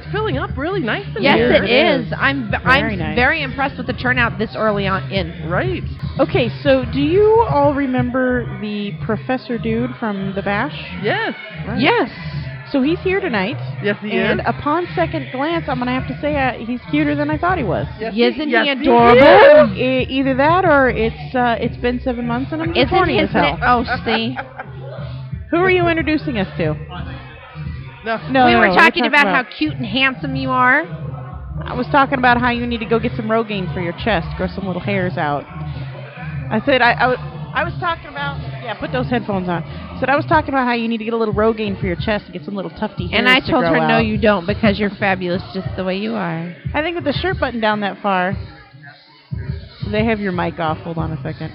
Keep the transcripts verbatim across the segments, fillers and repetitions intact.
filling up really nice in yes, here. Yes, it is. I'm very I'm nice. very impressed with the turnout this early on in. Right. Okay, so do you all remember the Professor Dude from the Bash? Yes. Right. Yes. So he's here tonight. Yes, he and is. And upon second glance, I'm going to have to say uh, he's cuter than I thought he was. Yes, Isn't he, yes, he adorable? He is. E- either that or it's uh, it's been seven months and I'm just Isn't horny his as hell. na- Oh, see. Who are you introducing us to? No. No, we no, were no, talking we're about, how cute and handsome you are. I was talking about how you need to go get some Rogaine for your chest, grow some little hairs out. I said I, I, was, I was talking about, yeah, put those headphones on. I said I was talking about how you need to get a little Rogaine for your chest and get some little tufty hairs And I to told grow her, no, out. you don't, because you're fabulous just the way you are. I think with the shirt button down that far, they have your mic off. Hold on a second.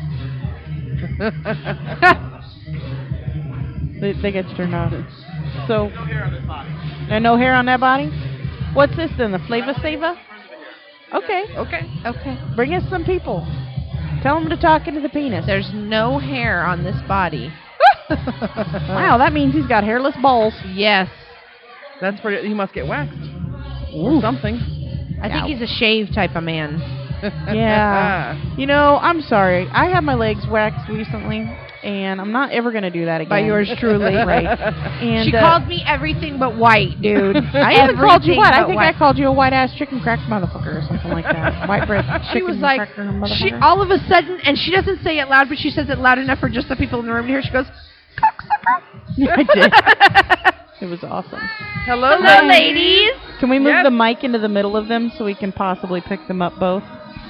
they, they get turned off. So, no hair on this body. There's no hair on that body? What's this then, the Flava Sava? Okay. Okay. Okay. Bring us some people. Tell them to talk into the penis. There's no hair on this body. Wow, that means he's got hairless balls. Yes. That's pretty. He must get waxed. Ooh. Or something. I think he's a shave type of man. Yeah. You know, I'm sorry. I had my legs waxed recently, and I'm not ever going to do that again. By yours truly. Right. And, she uh, called me everything but white, dude. I haven't called you Everything what? I but think white. I called you a white-ass chicken crack motherfucker or something like that. White bread chicken She was like, cracker motherfucker. she all of a sudden, and she doesn't say it loud, but she says it loud enough for just the people in the room to hear. She goes, cocksucker. I did. It was awesome. Hello, Hello, ladies. Can we move Yes. the mic into the middle of them so we can possibly pick them up both?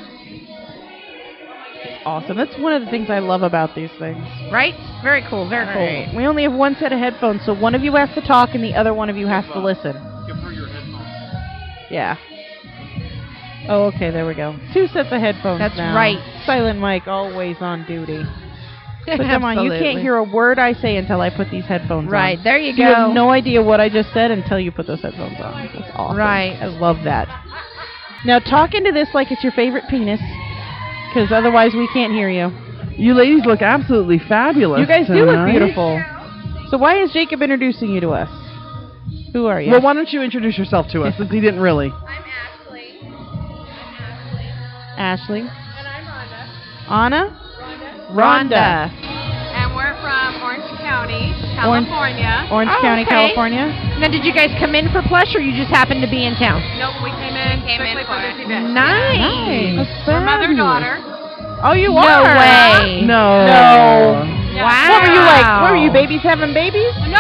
Awesome. That's one of the things I love about these things. Right? Very cool. Very cool. Right. We only have one set of headphones, so one of you has to talk and the other one of you has to listen. Yeah. Oh, okay, there we go. Two sets of headphones That's now. right. Silent mic, always on duty. Put them on. You Absolutely. can't hear a word I say until I put these headphones Right. on. There you So go. you have no idea what I just said until you put those headphones on. That's awesome. Right. I love that. Now talk into this like it's your favorite penis, because otherwise we can't hear you. You ladies look absolutely fabulous. You guys do look tonight. beautiful. So why is Jacob introducing you to us? Who are you? Well, why don't you introduce yourself to us, since he didn't really? I'm Ashley. I'm Ashley. Ashley. And I'm Rhonda. Anna? Rhonda. And we're from Orange County, Orange- California. Orange Oh, County, okay. California. Now, did you guys come in for plush, or you just happened to be in town? Nope, we came in Came in strictly for for it. this event. Nice. That's We're mother-daughter. Oh, you No are? way. No. No. Yeah. Wow. What were you like? What were you, babies having babies? No.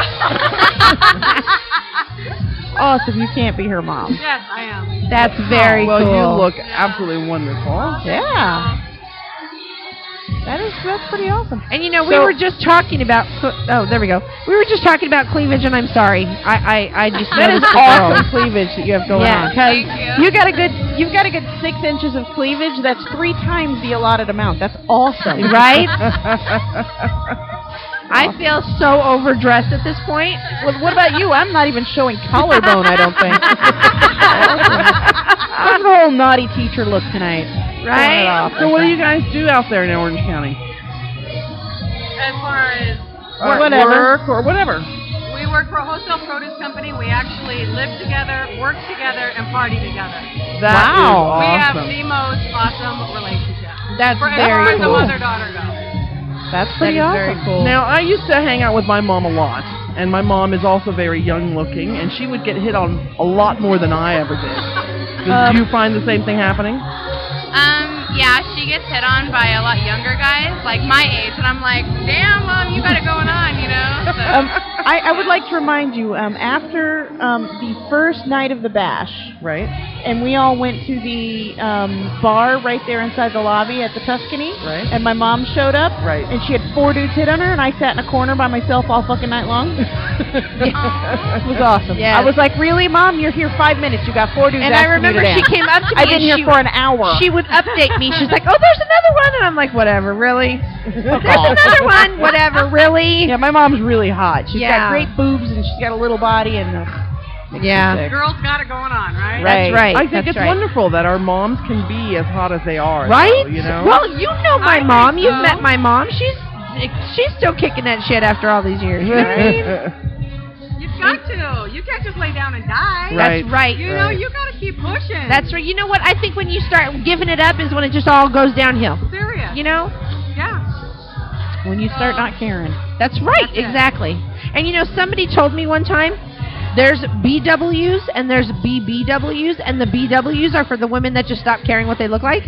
Awesome. You can't be her mom. Yes, I am. That's very well, cool. you look absolutely wonderful. Yeah. That is, that's pretty awesome. And you know, we So- were just talking about. Cl- oh, there we go. We were just talking about cleavage, and I'm sorry. I, I, I just That is noticed the awesome girls. cleavage that you have going Yeah. on. 'Cause Thank you. you got a good, you've got a good six inches of cleavage. That's three times the allotted amount. That's awesome, Right? I feel so overdressed at this point. Well, what about you? I'm not even showing collarbone, I don't think. Look at the whole naughty teacher look tonight. Showing it off. So what do you guys do out there in Orange County? As far as Or whatever. Work or whatever. we work for a wholesale produce company, we actually live together, work together, and party together. That Wow. is We have awesome. the most awesome relationship. That's For as very far as the cool. mother-daughter goes. That's That pretty is awesome. very cool. Now, I used to hang out with my mom a lot, and my mom is also very young looking, and she would get hit on a lot more than I ever did. Do Um, you find the same thing happening? Um, yeah, she gets hit on by a lot younger guys, like my age, and I'm like, damn, Mom, you got it going on, you know? So. Um, I, I would like to remind you, um, after um, the first night of the bash, Right? and we all went to the um, bar right there inside the lobby at the Tuscany, Right. and my mom showed up, Right. and she had four dudes hit on her, and I sat in a corner by myself all fucking night long. It was awesome. Yes. I was like, really, Mom? You're here five minutes. You got four dudes And I asking remember you to she dance. came up to me I've been and here she, for an hour. she would update me. She's like, oh, there's another one. And I'm like, whatever, really? There's another one, whatever, really? Yeah, my mom's really hot. She's Yeah. got great boobs, and she's got a little body, and uh, Yeah. Girls got it going on, right? Right. That's right. I think That's it's right. wonderful that our moms can be as hot as they are. Right? though, you know? Well, you know my I think mom. You've so. met my mom. She's she's still kicking that shit after all these years. You know what I mean? You've got to. You can't just lay down and die. Right. That's right. You know, you got to keep pushing. That's right. You know what? I think when you start giving it up is when it just all goes downhill. serious. You know? Yeah. When you start not caring. That's right. That's it. Exactly. And you know, somebody told me one time, there's B Ws and there's B B Ws, and the B Ws are for the women that just stop caring what they look like.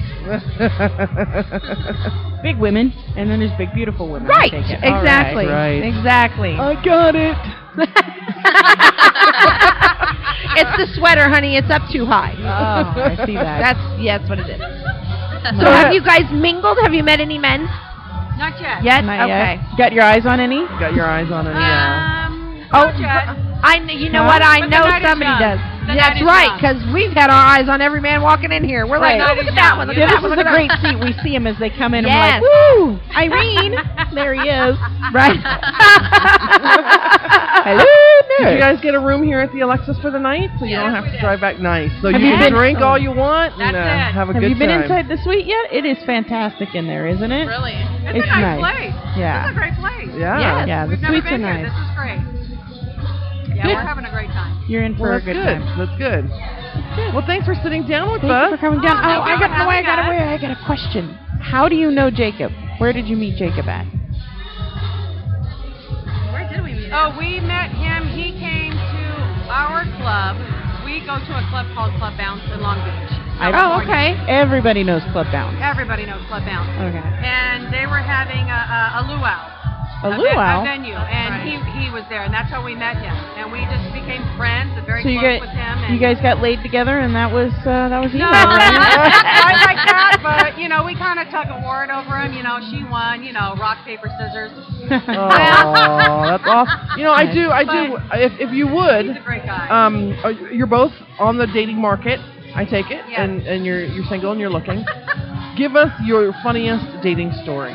Big women, and then there's big, beautiful women. Right. I take it. All Exactly. Right. Exactly. I got it. It's the sweater, honey. It's up too high. Oh, I see that. That's yeah, that's what it is. So have you guys mingled? Have you met any men Not yet. yet? Not okay. yet. Got your eyes on any? Got your eyes on it, yeah. Um, Oh, not yet. I kn- you know Huh? what? I But the know night is somebody young. does. The That's night is right, young. because we've had our eyes on every man walking in here. We're like, Right. oh, look at that one. Look Yeah, at that this one. is Look a at great that seat. We see him as they come in. Yes. And we're like, woo, Irene. There he is. Right. Hello Did there. you guys get a room here at the Alexis for the night, so you Yes, don't have we to did. drive back? Nice. So Have you you can been- drink all you want and That's uh, it. have a Have good you been time. inside the suite yet? It is fantastic in there, isn't it? Really? It's, It's a nice, nice. place. Yeah. It's a great place. Yeah. Yes. Yeah, the We've never suites are been here. nice. This is great. Yeah, Good. we're having a great time. You're in for Well, a that's good, good. time. That's good. Well, thanks for sitting down with Thank us. you for coming down. Oh, Oh, thank I you got for no, I having got us. a way. I got a question. How do you know Jacob? Where did you meet Jacob at? Where did we meet? Oh, we met him. He came to our club. We go to a club called Club Bounce in Long Beach. I Oh, California. okay. Everybody knows Club Bounce. Everybody knows Club Bounce. Okay. And they were having a, a, a luau. A ven- luau? A venue. And he, he was there, and that's how we met him. And we just became friends and very So you close guys, with him. And you guys got laid together, and that was uh, that was No, email, not right? quite like that, but, you know, we kind of tug a war over him. You know, she won, you know, rock, paper, scissors. Oh, that's awesome. You know, I do, I do. If if you would, He's a great guy. um, uh, you're both on the dating market. I take it, Yes. and and you're you're single and you're looking. Give us your funniest dating story.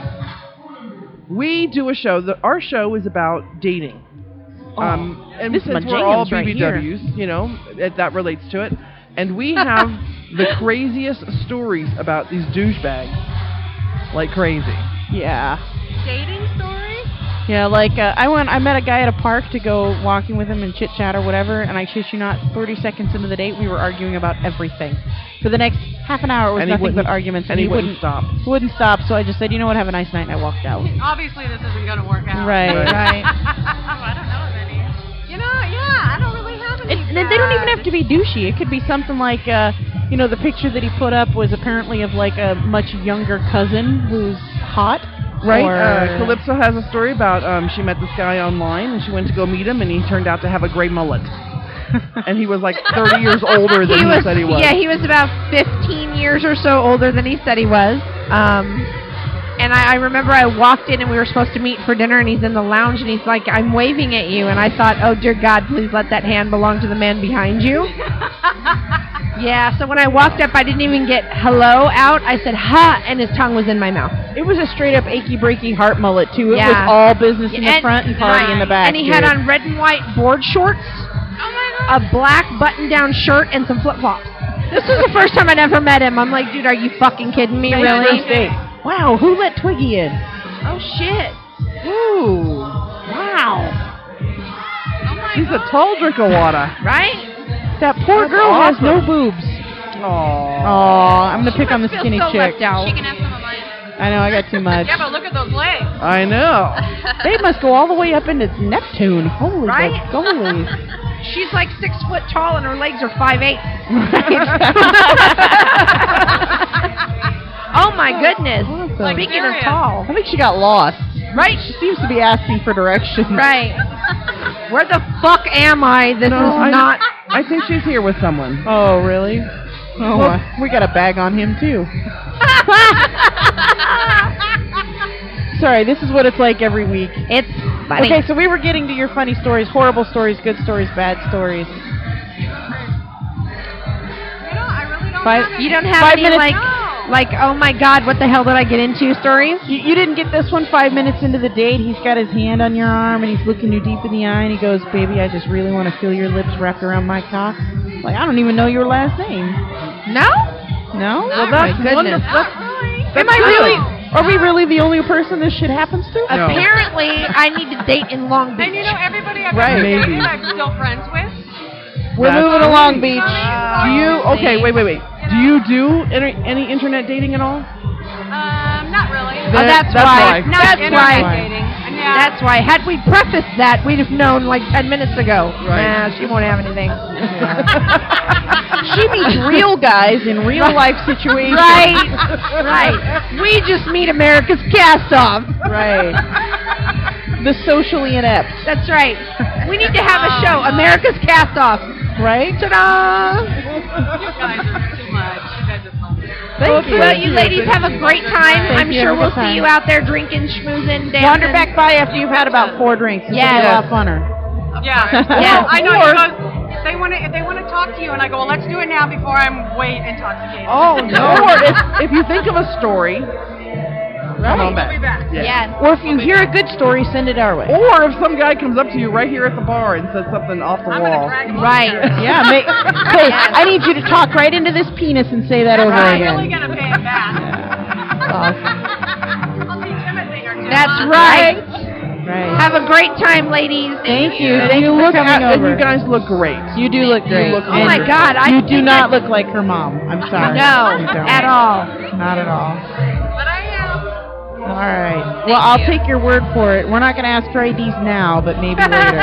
We do a show. The, our show is about dating. Um, and this is since my we're all jams right B B Ws, you know, it, that relates to it. And we have the craziest stories about these douchebags, like crazy. Yeah. Dating story? Yeah, like uh, I went. I met a guy at a park to go walking with him and chit chat or whatever. And I shit you not, thirty seconds into the date, we were arguing about everything. For the next half an hour, it was And he nothing but wouldn't- arguments, and he wouldn't stop. Wouldn't stop. So I just said, you know what, have a nice night, and I walked out. Obviously, this isn't going to work out. Right, Right. right. Oh, I don't know of any. You know, yeah, I don't really have any. It, and they don't even have to be douchey. It could be something like, uh, you know, the picture that he put up was apparently of like a much younger cousin who's hot. Right? Or, Uh, Calypso has a story about um, she met this guy online and she went to go meet him and he turned out to have a gray mullet. And he was like thirty years older than he, was, said he was. Yeah, he was about fifteen years or so older than he said he was. Um, and I, I remember I walked in and we were supposed to meet for dinner, and he's in the lounge and he's like, I'm waving at you. And I thought, oh, dear God, please let that hand belong to the man behind you. Yeah, so when I walked up, I didn't even get hello out. I said, ha, and his tongue was in my mouth. It was a straight up achy breaky heart mullet too. It Yeah. was all business in the And- front and party in the back. And he had dude. on red and white board shorts, a black button-down shirt, and some flip-flops. This was the first time I'd ever met him. I'm like, dude, are you fucking kidding me, Nice really? first date. Wow, who let Twiggy in? Oh, shit. Ooh, wow. She's a tall drink of water. Right? That poor That's girl has awesome. no boobs. Aww. Oh, I'm gonna pick on the Feel skinny so chick. left out. She can have some of mine. I know, I got too much. Yeah, but look at those legs. I know. They must go all the way up into Neptune. Holy Right? golly. She's like six foot tall and her legs are five eight. Oh my goodness. Awesome. Like Speaking of serious. tall. I think she got lost. Right? She seems to be asking for directions. Right. Where the fuck am I? This No, is I, not. I think she's here with someone. Oh, really? Oh, Well- uh, we got a bag on him, too. Sorry, this is what it's like every week. It's funny. Okay, so we were getting to your funny stories, horrible stories, good stories, bad stories. You know, I really don't Five- have any. You don't have Five any minutes- like, No. like, oh my God, what the hell did I get into stories? You, you didn't get this one five minutes into the date. He's got his hand on your arm, and he's looking you deep in the eye, and he goes, baby, I just really want to feel your lips wrapped around my cock. Like, I don't even know your last name. No? No? Well, my that's goodness. wonderful. Not really. That's Am I good. really? Are we really the only person this shit happens to? No. Apparently, I need to date in Long Beach. And you know, everybody I've Right. ever dated, Maybe. I'm still friends with. We're That's moving to great. Long Beach. Do you? Okay, wait, wait, wait. Do you do any, any internet dating at all? Um, not really. Oh, that's, That's why. why. Not That's internet why. dating. And yeah. That's why. Had we prefaced that, we'd have known like ten minutes ago. Right. Nah, she won't have anything. She meets real guys in real life situations. Right. Right. We just meet America's cast-off. Right. The socially inept. That's right. We need to have a show, America's Cast-Off. Right? Ta-da! You guys are too much. You guys are fun. Thank you. Well, you ladies have a great time. Thank I'm you. sure Have a we'll good see you time. out there drinking, schmoozing, dancing. Wander back by after you've had about four drinks. It's Yes. a lot funner. Yeah. Yeah. Well, I know. Or- He goes, if they want to, if they want to talk to you, and I go, well, let's do it now before I'm way intoxicated. Oh no! Or if, if you think of a story, come on We'll be back. back. Yeah. Yes. Or if you hear a good story, send it our way. Or if some guy comes up to you right here at the bar and says something off the I'm wall. gonna drag him over Right. there. Yeah, make, say, I need you to talk right into this penis and say that over I'm again. really gonna pay him back. Awesome. I'll teach him a thing or two. That's huh? right. Right. Have a great time, ladies. Thank you. And Thank you you for look coming at, and over. you guys look great. You do look great. look Oh my wonderful. God! I You do think not I- look like her mom. I'm sorry. No, You don't. at all. Not at all. But I am. All right. Well, I'll you. take your word for it. We're not going to ask for I Ds now, but maybe later. And you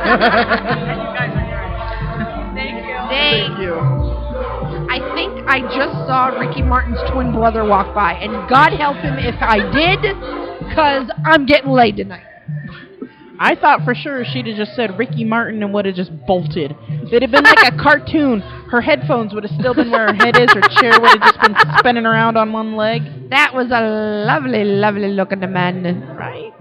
guys are great. Thank you. Dang. Thank you. I think I just saw Ricky Martin's twin brother walk by, and God help him if I did, because I'm getting laid tonight. I thought for sure she'd have just said Ricky Martin and would have just bolted. It'd have been like a cartoon. Her headphones would have still been where her head is. Her chair would have just been spinning around on one leg. That was a lovely, lovely looking man. Right.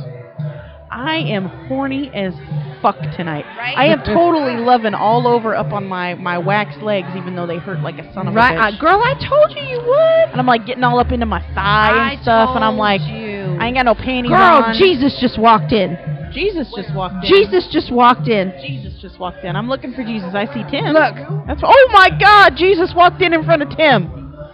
I am horny as fuck tonight. Right. I am totally loving all over up on my, my wax legs, even though they hurt like a son of Right, a uh, bitch. girl, I told you you would. And I'm like getting all up into my thigh and I stuff, and I'm told like, you. I ain't got no panties Girl, on. Jesus just walked in. Jesus just walked in. Jesus just walked in. Jesus just walked in. I'm looking for Jesus. I see Tim. Look. That's oh my God! Jesus walked in in front of Tim.